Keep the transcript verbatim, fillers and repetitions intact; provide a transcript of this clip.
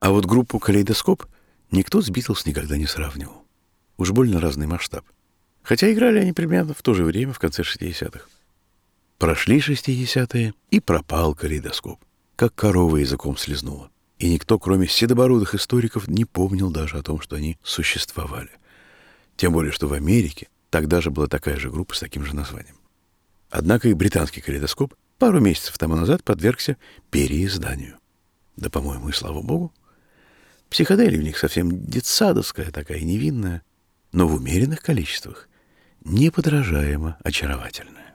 А вот группу «Калейдоскоп» никто с «Битлз» никогда не сравнивал. Уж больно разный масштаб. Хотя играли они примерно в то же время, в конце шестидесятых. Прошли шестидесятые, и пропал «Калейдоскоп», как корова языком слезнула. И никто, кроме седобородых историков, не помнил даже о том, что они существовали. Тем более, что в Америке тогда же была такая же группа с таким же названием. Однако и британский «Калейдоскоп» пару месяцев тому назад подвергся переизданию. Да, по-моему, и слава богу. Психоделия у них совсем детсадовская, такая невинная, но в умеренных количествах неподражаемо очаровательная.